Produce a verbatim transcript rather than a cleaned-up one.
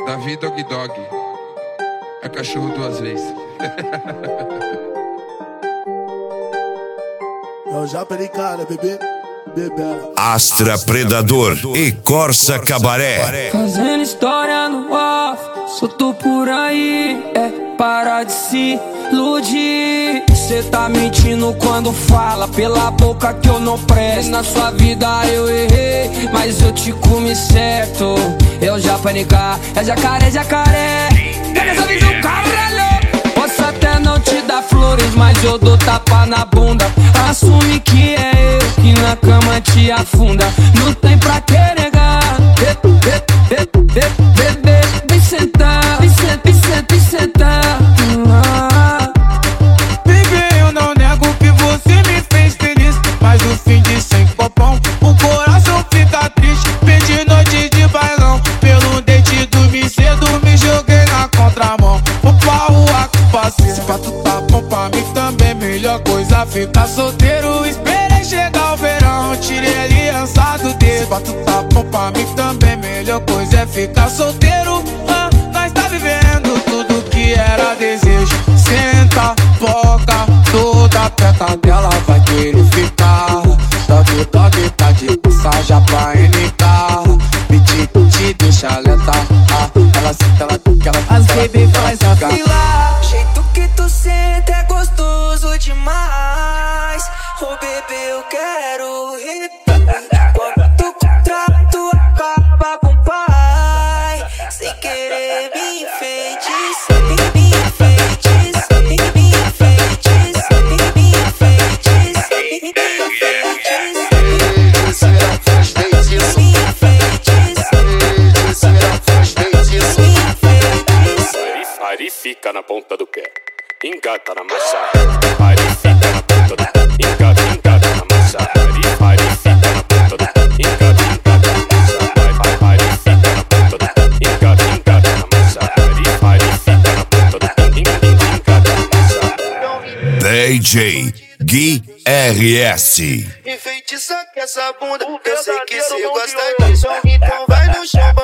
Davi Dog Dog. É cachorro duas vezes. É o Japa de cara, bebê. Bebela. Astra Predador e Corsa Cabaré. Fazendo história no off, solto por aí. É parar de se iludir. Cê tá mentindo quando fala pela boca que eu não presto. Na sua vida eu errei, mas eu te comi certo. Eu já panicar, é jacaré, jacaré. Pega essa visão, caralho. Posso até não te dar flores, mas eu dou tapa na bunda. Assume que é eu que na cama te afunda. Não tem pra que negar. Bebê, vem sentar, vem sentar, vem sentar, vem sentar. Bebê, eu não nego que você me fez feliz, mas no fim de sem popão o coração fica triste. Perdi noite de bailão, pelo dente dormi cedo, me joguei na contramão. Vou pra rua que passei. Se pra tu tá bom pra mim também, melhor coisa ficar solteiro. Esperei chegar o verão, tirei a aliança do dedo. Se pra tu tá bom pra mim também, melhor coisa é ficar solteiro. Ah, nós tá vivendo tudo que era desejo. Senta, boca, toda perto dela vai querer ficar. Dog, dog, tá de passagem pra N K. Me te, te deixa lenta. Ah, ela senta, ela fica, ela fica. As baby faz a fila. O jeito que tu senta é gostoso demais. Oh bebê, eu quero rir. Quando tu contrato acaba com o pai, sem querer me enfeitiçar. Me enfeitiçar, me enfeitiçar, me enfeitiçar, me enfeitiçar. Ari fica na ponta do pé, engata na massa. Ari fica na ponta do pé, engata, engata na massa. Ari, Ari fica na ponta do pé, engata, engata na massa. Ari fica na ponta do pé, engata, engata na massa. Ari, Ari fica na ponta do pé, engata na massa. D J Gui R S. Enfeitiça com essa bunda, eu sei que cê gosta disso. Então vai no chão.